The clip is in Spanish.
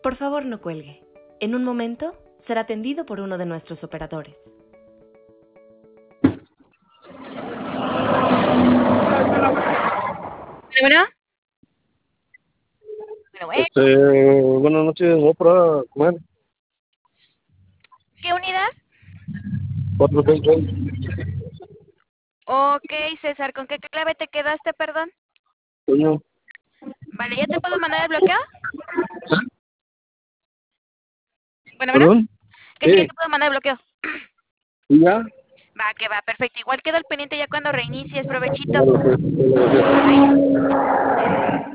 Por favor, no cuelgue. En un momento será atendido por uno de nuestros operadores. Bueno, Buenas noches, voy para comer. ¿qué unidad? 466. Ok, César, ¿con qué clave te quedaste, perdón? Coño. Vale, ¿ya te puedo mandar el bloqueo? Bueno, ¿Perdón? que sí, ya te puedo mandar el bloqueo. ¿Y ya? Va, que va, perfecto. Igual quedo al pendiente ya cuando reinicies, provechito. Vale, pues, Bye.